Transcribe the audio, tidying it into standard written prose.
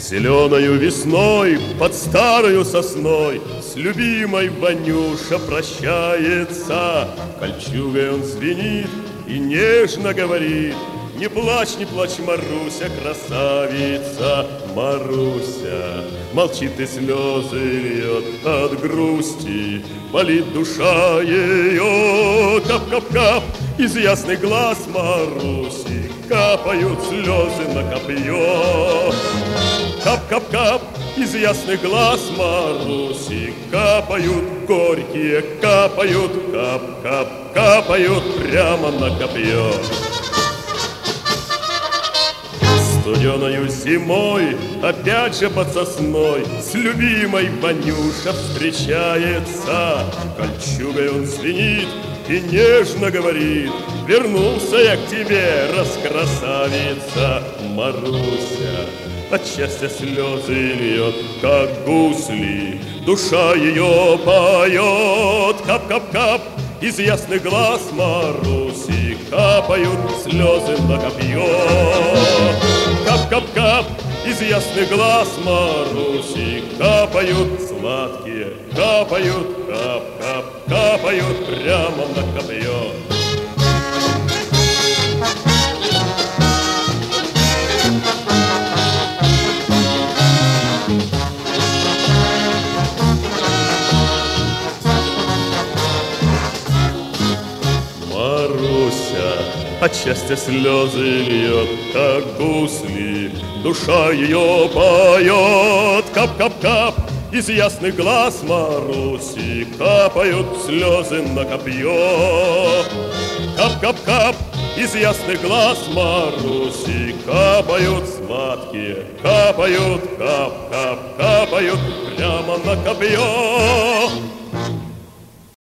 Зеленою весной под старою сосной с любимой Ванюша прощается. Кольчугой он звенит и нежно говорит: не плачь, Маруся, красавица. Маруся молчит и слезы льет от грусти, болит душа ее. Кап-кап-кап из ясных глаз Маруси капают слезы на копье. Кап-кап-кап из ясных глаз Маруси капают горькие, капают, кап-кап, капают прямо на копье. Студеною зимой, опять же под сосной, с любимой Ванюша встречается. Кольчугой он звенит и нежно говорит: вернулся я к тебе, раскрасавица. Маруся от счастья слезы льет, как гусли, душа ее поет. Кап-кап-кап из ясных глаз Маруси капают слезы на копье. Кап-кап-кап из ясных глаз Маруси капают сладкие, капают, кап-кап, капают прямо на копье. Маруся от счастья слезы льет, как гусли, душа ее поет. Кап-кап-кап из ясных глаз Маруси капают слезы на копье. Кап-кап-кап из ясных глаз Маруси капают сладкие, капают, кап-кап, капают прямо на копье.